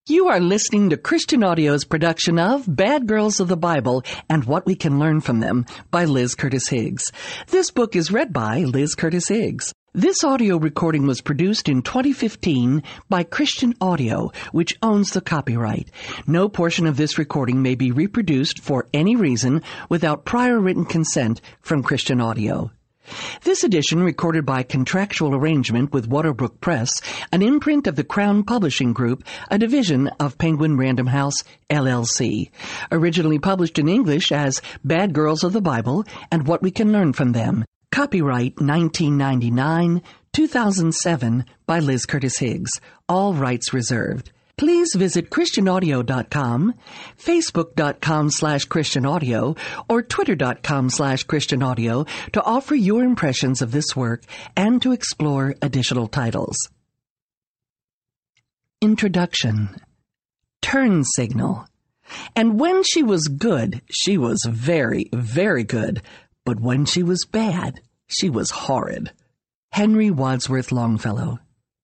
You are listening to Christian Audio's production of Bad Girls of the Bible and What We Can Learn from Them by Liz Curtis Higgs. This book is read by Liz Curtis Higgs. This audio recording was produced in 2015 by Christian Audio, which owns the copyright. No portion of this recording may be reproduced for any reason without prior written consent from Christian Audio. This edition, recorded by contractual arrangement with Waterbrook Press, an imprint of the Crown Publishing Group, a division of Penguin Random House, LLC. Originally published in English as Bad Girls of the Bible and What We Can Learn from Them. Copyright 1999, 2007 by Liz Curtis Higgs. All rights reserved. Please visit ChristianAudio.com, Facebook.com/ChristianAudio, or Twitter.com/ChristianAudio to offer your impressions of this work and to explore additional titles. Introduction. Turn signal. And when she was good, she was very, very good. But when she was bad, she was horrid. Henry Wadsworth Longfellow.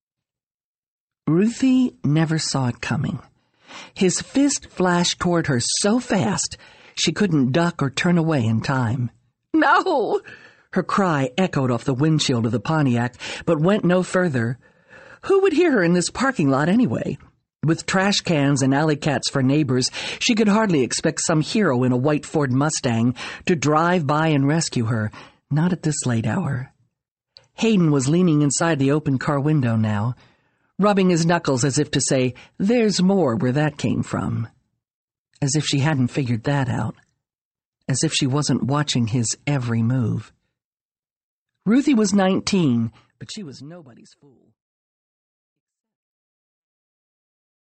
Ruthie never saw it coming. His fist flashed toward her so fast she couldn't duck or turn away in time. "No!" Her cry echoed off the windshield of the Pontiac, but went no further. Who would hear her in this parking lot anyway? With trash cans and alley cats for neighbors, she could hardly expect some hero in a white Ford Mustang to drive by and rescue her, not at this late hour. Hayden was leaning inside the open car window now, rubbing his knuckles as if to say, "There's more where that came from." As if she hadn't figured that out. As if she wasn't watching his every move. Ruthie was 19, but she was nobody's fool.